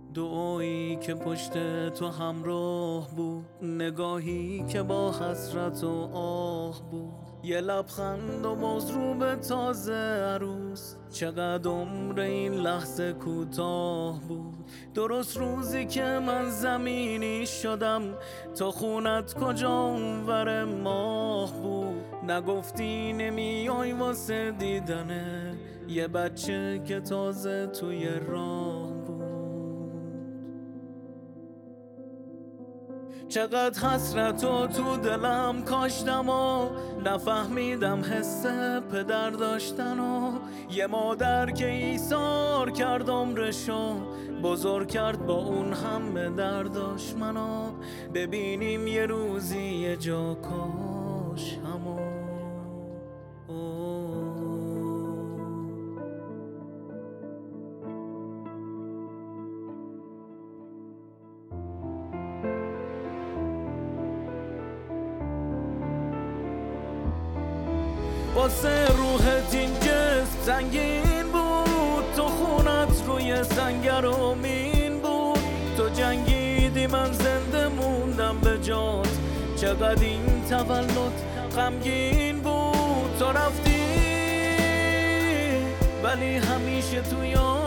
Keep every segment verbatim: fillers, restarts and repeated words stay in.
دعایی که پشت تو همراه بود، نگاهی که با حسرت و آه بود، یه لبخند و موضوع به تازه عروس. چقدر عمر این لحظه کوتاه بود. درست روزی که من زمینی شدم، تا خونت کجا اونور ماه بود. نگفتی نمیای واسه دیدنه یه بچه که تازه توی راه بود. چقدر حسرتو تو دلم کاشتم و نفهمیدم حس پدر داشتن و یه مادر که ایثار کرد عمرشو، بزرگ کرد با اون همه درداش منو. ببینیم یه روزی یه جا کاش همو واسه روحت این جسم سنگین بود، تو خونت روی سنگر امین بود. تو جنگیدی من زنده موندم به جات، چقدر این تولد غمگین بود. تو رفتی ولی همیشه تو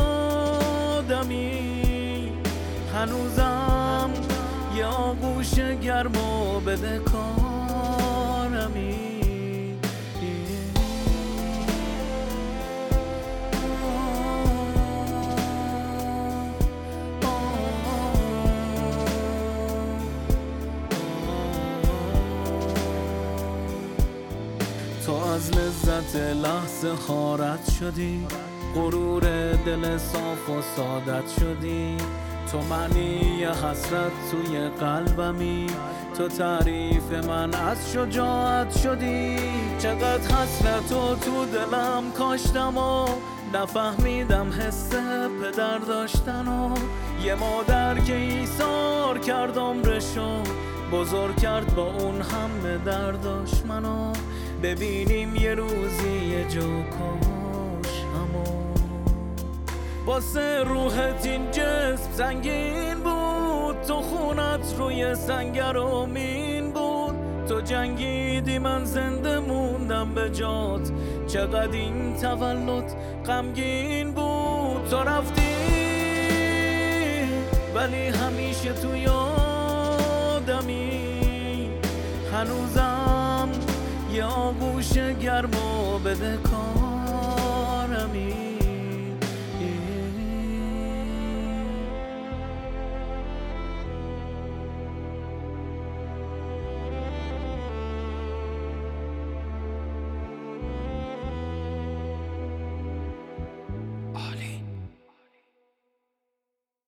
یادمی، هنوزم یه آغوش گرم و بده کارمی. تو از لذت لحظه خارت شدی، غرور دل صاف و سعادت شدی. تو معنی حسرت توی قلبمی، تو تعریف من از شجاعت شدی. چقدر حسرتو تو دلم کاشتم و نفهمیدم حس پدر داشتن و یه مادر که ایثار کرد عمرشو، بزرگ کرد با اون همه درداش منو. ببینیم یه روزی یه جا کاش همو واسه روحت این جسم سنگین بود، تو خونت روی سنگر امین بود. تو جنگیدی من زنده موندم به جات، چقدر این تولد غمگین بود. تو رفتی ولی همیشه تو یادمی، هنوزم یه آغوش گرم و بده کارمی.